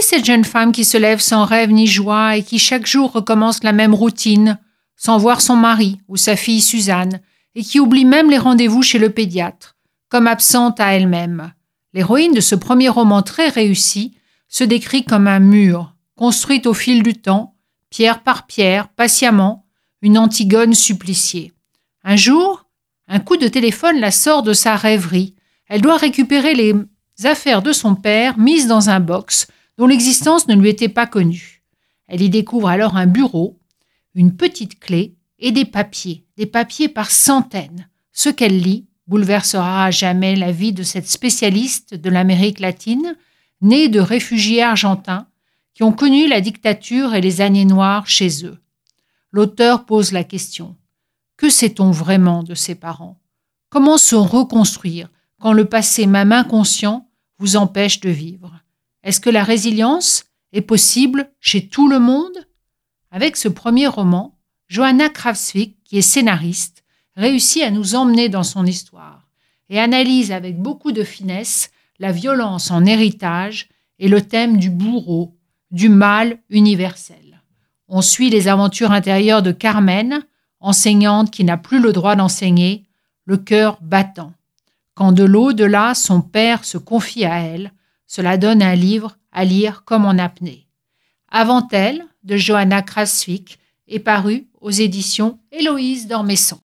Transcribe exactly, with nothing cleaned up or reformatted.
cette jeune femme qui se lève sans rêve ni joie et qui chaque jour recommence la même routine, sans voir son mari ou sa fille Suzanne, et qui oublie même les rendez-vous chez le pédiatre, comme absente à elle-même. L'héroïne de ce premier roman très réussi se décrit comme un mur, construite au fil du temps, pierre par pierre, patiemment, une Antigone suppliciée. Un jour, un coup de téléphone la sort de sa rêverie. Elle doit récupérer les affaires de son père mises dans un box dont l'existence ne lui était pas connue. Elle y découvre alors un bureau, une petite clé et des papiers, des papiers par centaines. Ce qu'elle lit bouleversera à jamais la vie de cette spécialiste de l'Amérique latine, née de réfugiés argentins qui ont connu la dictature et les années noires chez eux. L'auteur pose la question. Que sait-on vraiment de ses parents? Comment se reconstruire quand le passé, même inconscient, vous empêche de vivre? Est-ce que la résilience est possible chez tout le monde? Avec ce premier roman, Johanna Kravtsvik, qui est scénariste, réussit à nous emmener dans son histoire et analyse avec beaucoup de finesse la violence en héritage et le thème du bourreau, du mal universel. On suit les aventures intérieures de Carmen, enseignante qui n'a plus le droit d'enseigner, le cœur battant. Quand de l'au-delà, son père se confie à elle, cela donne un livre à lire comme en apnée. Avant elle, de Johanna Kravtsvik, est paru aux éditions Héloïse d'Ormesson.